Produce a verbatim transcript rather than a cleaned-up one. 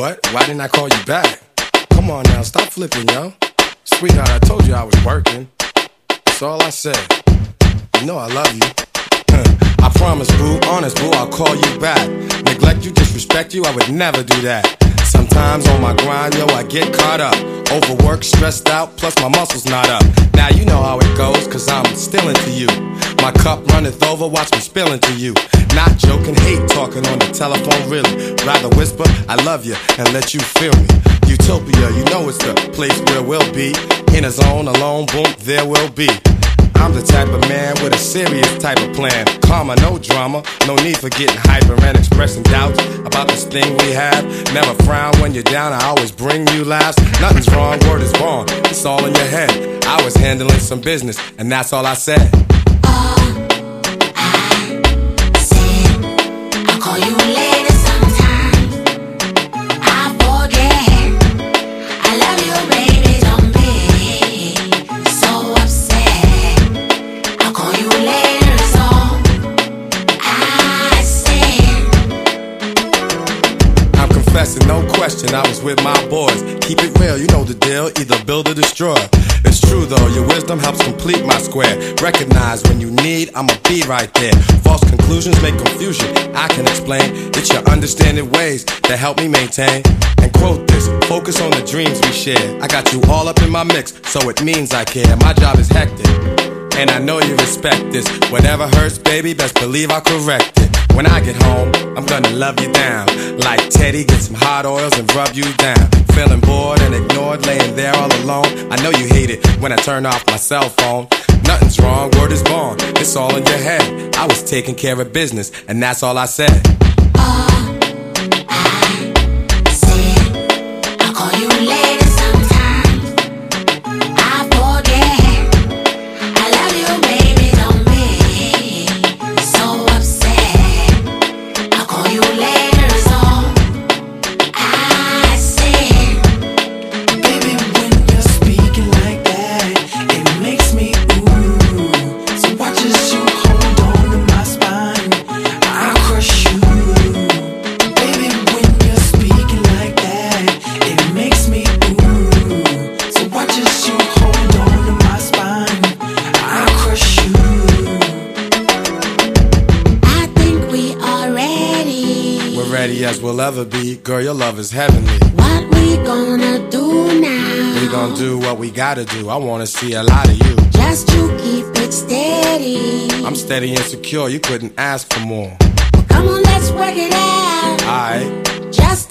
What? Why didn't I call you back? Come on now, stop flipping, yo. Sweetheart, I told you I was working. That's all I said. You know I love you. I promise, boo, honest, boo, I'll call you back. Neglect you, disrespect you, I would never do that. Sometimes on my grind, yo, I get caught up. Overworked, stressed out, plus my muscles not up. Now you know how it goes, cause I'm still into you. My cup runneth over, watch me spill into you. Not joking, hate talking on the telephone, really. Rather whisper, I love you, and let you feel me. Utopia, you know it's the place where we'll be. In a zone, alone, boom, there will be. I'm the type of man with a serious type of plan. Karma, no drama, no need for getting hyper and expressing doubts about this thing we have. Never frown when you're down, I always bring you laughs. Nothing's wrong, word is wrong, it's all in your head. I was handling some business, and that's all I said. All I said, I'll call you later sometime. I forget, I love you, baby, don't be so upset. I'll call you later is all I said. I'm confessing, no question, I was with my boys. Keep it real, you know the deal, either build or destroy. It's true though, your wisdom helps complete my square. Recognize when you need, I'ma be right there. False conclusions make confusion, I can explain. It's your understanding ways that help me maintain. And quote this, focus on the dreams we share. I got you all up in my mix, so it means I care. My job is hectic, and I know you respect this. Whatever hurts, baby, best believe I'll correct it. When I get home, I'm gonna love you down. Like Teddy, get some hot oils and rub you down. Feeling bored and ignored, laying there all alone. I know you hate it when I turn off my cell phone. Nothing's wrong, word is born, it's all in your head. I was taking care of business, and that's all I said. All I said, I'll call you later sometime. I forget, I love you, baby, don't be so upset. I'll call you later is all I said. Baby, when you're speaking like that, it makes me ooh. So watch as you hold on to my spine, I'll crush you. Baby, when you're speaking like that, it makes me ooh. So watch as you hold on to my spine, I'll crush you. I think we are ready. We're ready as we'll ever be. Girl, your love is heavenly. What we gonna do now? We gon' do what we gotta do. I wanna see a lot of you. Just you keep it steady. I'm steady and secure, you couldn't ask for more. Come on, let's work it out. Alright, Just